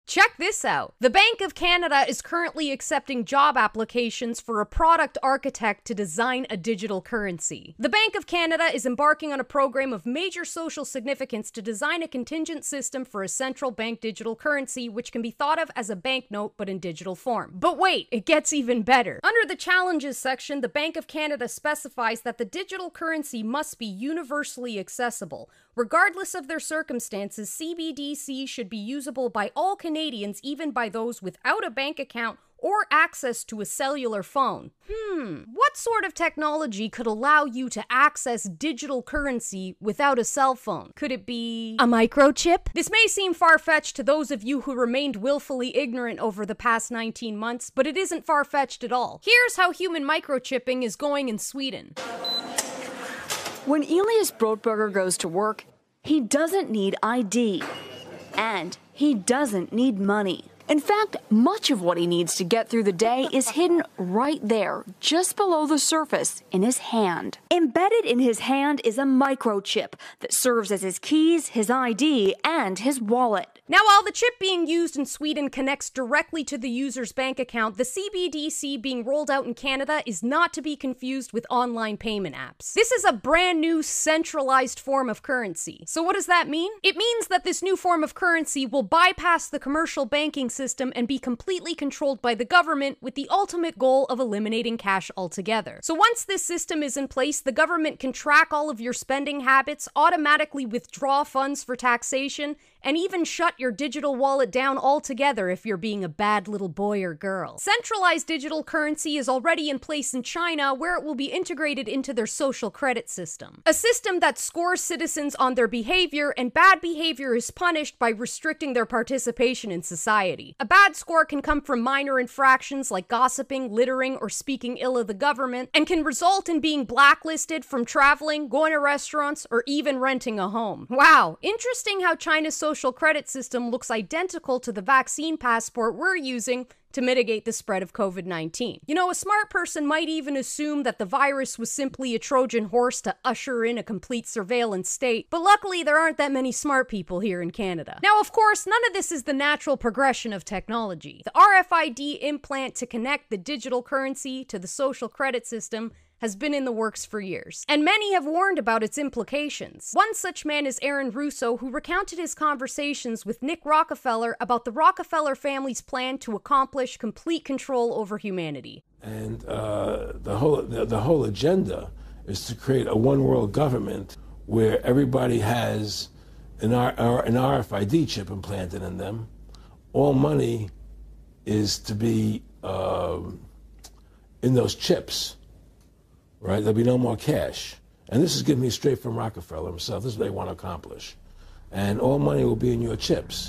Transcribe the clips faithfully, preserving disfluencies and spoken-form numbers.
Check this out. The Bank of Canada is currently accepting job applications for a product architect to design a digital currency. The Bank of Canada is embarking on a program of major social significance to design a contingent system for a central bank digital currency, which can be thought of as a banknote but in digital form. But wait, it gets even better. Under the challenges section, the Bank of Canada specifies that the digital currency must be universally accessible. Regardless of their circumstances, C B D C should be usable by all Canadians, even by those without a bank account or access to a cellular phone. Hmm, what sort of technology could allow you to access digital currency without a cell phone? Could it be a microchip? This may seem far-fetched to those of you who remained willfully ignorant over the past nineteen months, but it isn't far-fetched at all. Here's how human microchipping is going in Sweden. When Elias Brotberger goes to work, he doesn't need I D, and he doesn't need money. In fact, much of what he needs to get through the day is hidden right there, just below the surface, in his hand. Embedded in his hand is a microchip that serves as his keys, his I D, and his wallet. Now, while the chip being used in Sweden connects directly to the user's bank account, the C B D C being rolled out in Canada is not to be confused with online payment apps. This is a brand new centralized form of currency. So what does that mean? It means that this new form of currency will bypass the commercial banking system and be completely controlled by the government, with the ultimate goal of eliminating cash altogether. So once this system is in place, the government can track all of your spending habits, automatically withdraw funds for taxation, and even shut your digital wallet down altogether if you're being a bad little boy or girl. Centralized digital currency is already in place in China, where it will be integrated into their social credit system. A system that scores citizens on their behavior, and bad behavior is punished by restricting their participation in society. A bad score can come from minor infractions like gossiping, littering, or speaking ill of the government, and can result in being blacklisted from traveling, going to restaurants, or even renting a home. Wow, interesting how China's social social credit system looks identical to the vaccine passport we're using to mitigate the spread of COVID nineteen. You know, a smart person might even assume that the virus was simply a Trojan horse to usher in a complete surveillance state, but luckily there aren't that many smart people here in Canada. Now, of course, none of this is the natural progression of technology. The R F I D implant to connect the digital currency to the social credit system has been in the works for years, and many have warned about its implications. One such man is Aaron Russo, who recounted his conversations with Nick Rockefeller about the Rockefeller family's plan to accomplish complete control over humanity. And uh, the whole the, the whole agenda is to create a one-world government where everybody has an, R, an R F I D chip implanted in them. All money is to be um, in those chips. Right? There'll be no more cash. And this is giving me straight from Rockefeller himself. This is what they want to accomplish. And all money will be in your chips.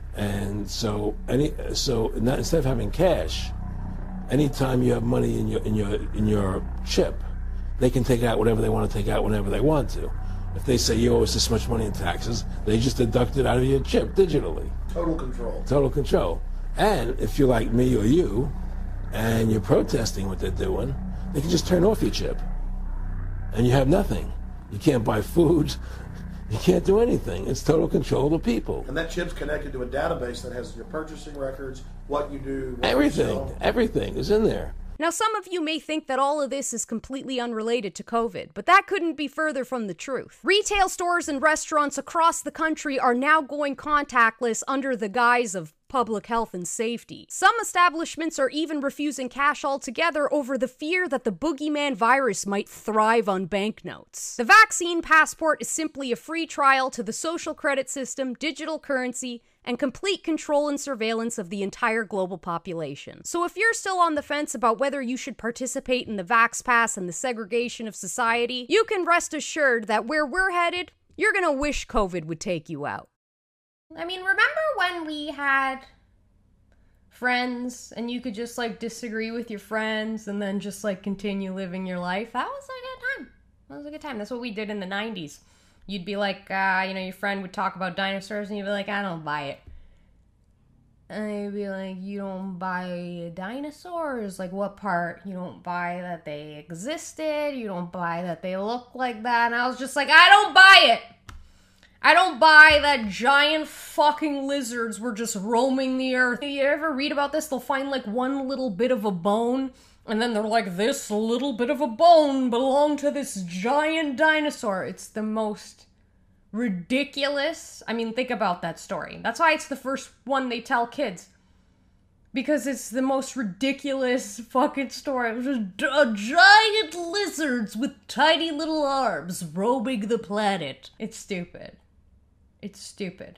And so any so not, instead of having cash, anytime you have money in your in your in your chip, they can take out whatever they want to take out whenever they want to. If they say you owe us this much money in taxes, they just deduct it out of your chip digitally. Total control. Total control. And if you're like me or you, and you're protesting what they're doing, they can just turn off your chip, and you have nothing. You can't buy food. You can't do anything. It's total control of the people. And that chip's connected to a database that has your purchasing records, what you do, what everything, you sell. Everything is in there. Now, some of you may think that all of this is completely unrelated to COVID, but that couldn't be further from the truth. Retail stores and restaurants across the country are now going contactless under the guise of public health and safety. Some establishments are even refusing cash altogether over the fear that the boogeyman virus might thrive on banknotes. The vaccine passport is simply a free trial to the social credit system, digital currency, and complete control and surveillance of the entire global population. So if you're still on the fence about whether you should participate in the Vax Pass and the segregation of society, you can rest assured that where we're headed, you're gonna wish COVID would take you out. I mean, remember when we had friends and you could just like disagree with your friends and then just like continue living your life? That was a good time. That was a good time. That's what we did in the nineties. You'd be like, uh, you know, your friend would talk about dinosaurs and you'd be like, I don't buy it. And they'd be like, you don't buy dinosaurs? Like, what part? You don't buy that they existed? You don't buy that they look like that? And I was just like, I don't buy it. I don't buy that giant fucking lizards were just roaming the earth. You ever read about this? They'll find like one little bit of a bone, and then they're like, this little bit of a bone belonged to this giant dinosaur. It's the most ridiculous. I mean, think about that story. That's why it's the first one they tell kids. Because it's the most ridiculous fucking story. It was just a giant lizards with tiny little arms roaming the planet. It's stupid. It's stupid.